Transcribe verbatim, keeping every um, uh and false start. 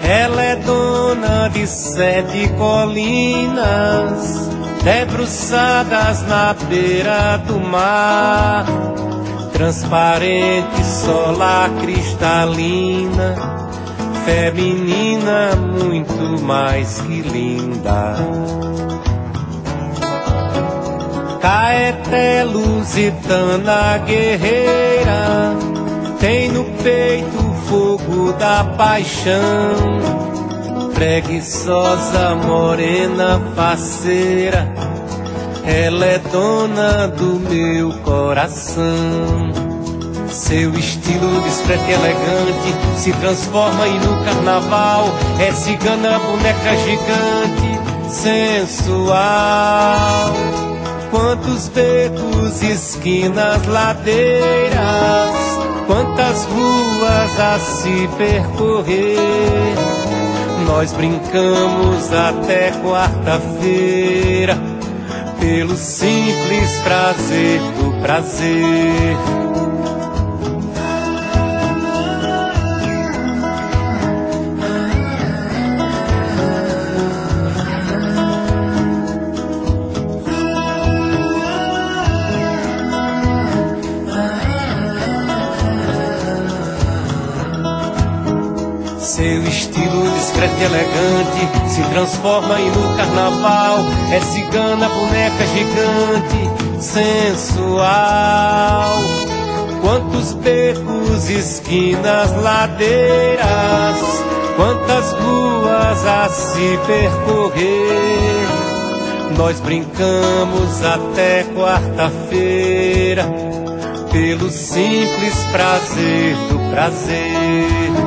Ela é dona de sete colinas, debruçadas na beira do mar, transparente, solar cristalina, feminina, muito mais que linda. Caeté, lusitana, guerreira, tem no peito o fogo da paixão. Preguiçosa, morena, faceira, ela é dona do meu coração. Seu estilo discreto e elegante se transforma aí no carnaval. É cigana, boneca gigante, sensual. Quantos becos, esquinas, ladeiras, quantas ruas a se percorrer. Nós brincamos até quarta-feira, pelo simples prazer do prazer. Seu estilo discreto e elegante se transforma aí no carnaval. É cigana, boneca gigante, sensual. Quantos becos, esquinas, ladeiras, quantas ruas a se percorrer. Nós brincamos até quarta-feira, pelo simples prazer do prazer.